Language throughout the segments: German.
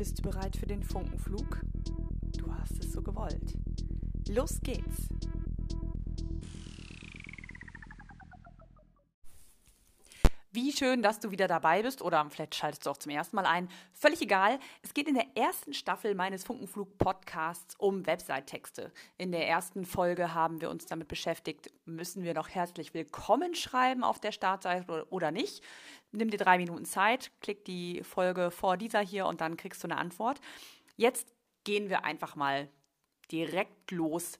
Bist du bereit für den Funkenflug? Du hast es so gewollt. Los geht's! Wie schön, dass du wieder dabei bist oder vielleicht schaltest du auch zum ersten Mal ein. Völlig egal. Es geht in der ersten Staffel meines Funkenflug-Podcasts um Website-Texte. In der ersten Folge haben wir uns damit beschäftigt, müssen wir noch herzlich willkommen schreiben auf der Startseite oder nicht. Nimm dir 3 Minuten Zeit, klick die Folge vor dieser hier und dann kriegst du eine Antwort. Jetzt gehen wir einfach mal direkt los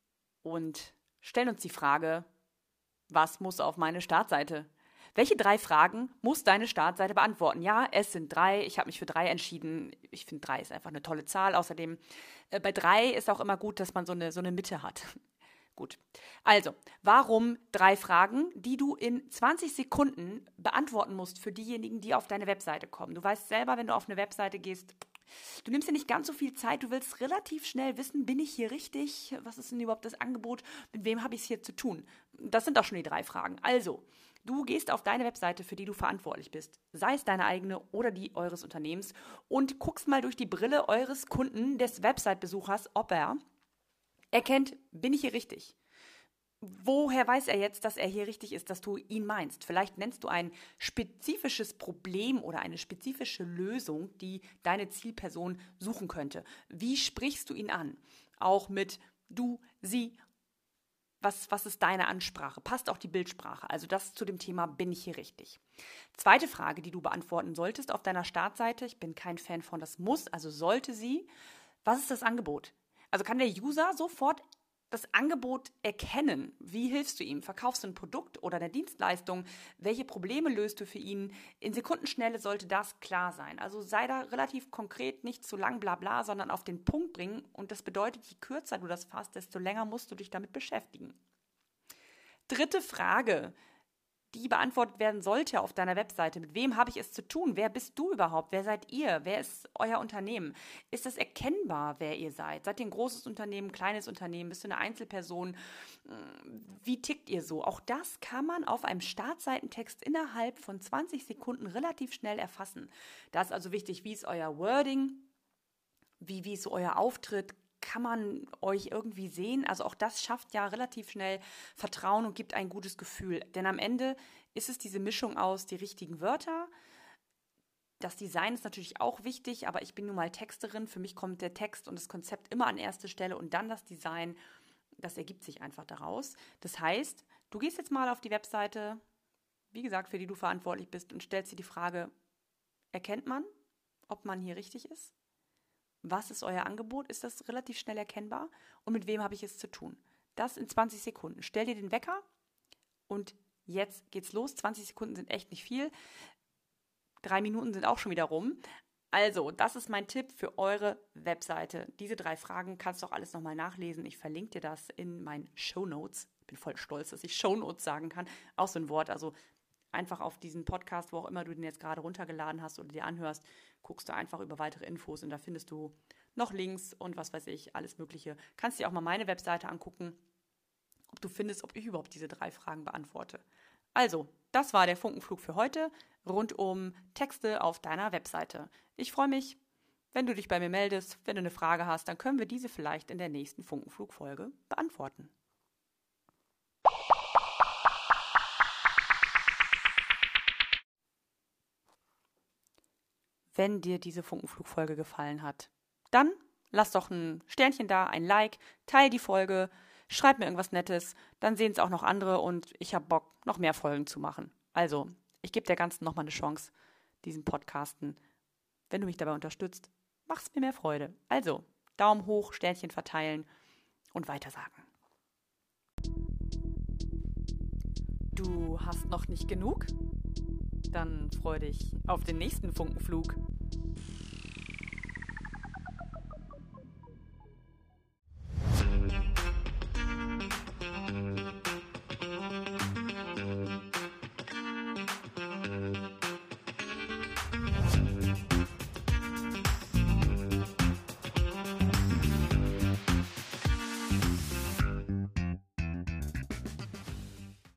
und stellen uns die Frage, was muss auf meine Startseite? Welche 3 Fragen muss deine Startseite beantworten? Ja, es sind 3. Ich habe mich für 3 entschieden. Ich finde 3 ist einfach eine tolle Zahl. Außerdem, bei 3 ist auch immer gut, dass man so eine Mitte hat. Gut. Also, warum 3 Fragen, die du in 20 Sekunden beantworten musst für diejenigen, die auf deine Webseite kommen? Du weißt selber, wenn du auf eine Webseite gehst, du nimmst dir nicht ganz so viel Zeit, du willst relativ schnell wissen, bin ich hier richtig? Was ist denn überhaupt das Angebot? Mit wem habe ich es hier zu tun? Das sind auch schon die 3 Fragen. Also, du gehst auf deine Webseite, für die du verantwortlich bist, sei es deine eigene oder die eures Unternehmens, und guckst mal durch die Brille eures Kunden, des Website-Besuchers, ob er erkennt, bin ich hier richtig? Woher weiß er jetzt, dass er hier richtig ist, dass du ihn meinst? Vielleicht nennst du ein spezifisches Problem oder eine spezifische Lösung, die deine Zielperson suchen könnte. Wie sprichst du ihn an? Auch mit du, sie. Was ist deine Ansprache? Passt auch die Bildsprache? Also das zu dem Thema, bin ich hier richtig? Zweite Frage, die du beantworten solltest auf deiner Startseite, ich bin kein Fan von das muss, also sollte sie, was ist das Angebot? Also kann der User sofort das Angebot erkennen? Wie hilfst du ihm? Verkaufst du ein Produkt oder eine Dienstleistung? Welche Probleme löst du für ihn? In Sekundenschnelle sollte das klar sein. Also sei da relativ konkret, nicht zu lang bla bla, sondern auf den Punkt bringen. Und das bedeutet, je kürzer du das fasst, desto länger musst du dich damit beschäftigen. Dritte Frage, die beantwortet werden sollte auf deiner Webseite. Mit wem habe ich es zu tun? Wer bist du überhaupt? Wer seid ihr? Wer ist euer Unternehmen? Ist das erkennbar, wer ihr seid? Seid ihr ein großes Unternehmen, kleines Unternehmen? Bist du eine Einzelperson? Wie tickt ihr so? Auch das kann man auf einem Startseitentext innerhalb von 20 Sekunden relativ schnell erfassen. Da ist also wichtig, wie ist euer Wording? Wie ist so euer Auftritt? Kann man euch irgendwie sehen? Also auch das schafft ja relativ schnell Vertrauen und gibt ein gutes Gefühl. Denn am Ende ist es diese Mischung aus die richtigen Wörter. Das Design ist natürlich auch wichtig, aber ich bin nun mal Texterin. Für mich kommt der Text und das Konzept immer an erste Stelle und dann das Design. Das ergibt sich einfach daraus. Das heißt, du gehst jetzt mal auf die Webseite, wie gesagt, für die du verantwortlich bist und stellst dir die Frage, erkennt man, ob man hier richtig ist? Was ist euer Angebot? Ist das relativ schnell erkennbar? Und mit wem habe ich es zu tun? Das in 20 Sekunden. Stell dir den Wecker und jetzt geht's los. 20 Sekunden sind echt nicht viel. 3 Minuten sind auch schon wieder rum. Also, das ist mein Tipp für eure Webseite. Diese 3 Fragen kannst du auch alles nochmal nachlesen. Ich verlinke dir das in meinen Shownotes. Ich bin voll stolz, dass ich Shownotes sagen kann. Auch so ein Wort, also einfach auf diesen Podcast, wo auch immer du den jetzt gerade runtergeladen hast oder dir anhörst, guckst du einfach über weitere Infos und da findest du noch Links und was weiß ich, alles Mögliche. Kannst dir auch mal meine Webseite angucken, ob du findest, ob ich überhaupt diese 3 Fragen beantworte. Also, das war der Funkenflug für heute rund um Texte auf deiner Webseite. Ich freue mich, wenn du dich bei mir meldest. Wenn du eine Frage hast, dann können wir diese vielleicht in der nächsten Funkenflug-Folge beantworten. Wenn dir diese Funkenflug-Folge gefallen hat, dann lass doch ein Sternchen da, ein Like, teil die Folge, schreib mir irgendwas Nettes, dann sehen es auch noch andere und ich habe Bock, noch mehr Folgen zu machen. Also, ich gebe der Ganzen nochmal eine Chance, diesen Podcasten. Wenn du mich dabei unterstützt, mach es mir mehr Freude. Also, Daumen hoch, Sternchen verteilen und weitersagen. Du hast noch nicht genug? Dann freu dich auf den nächsten Funkenflug.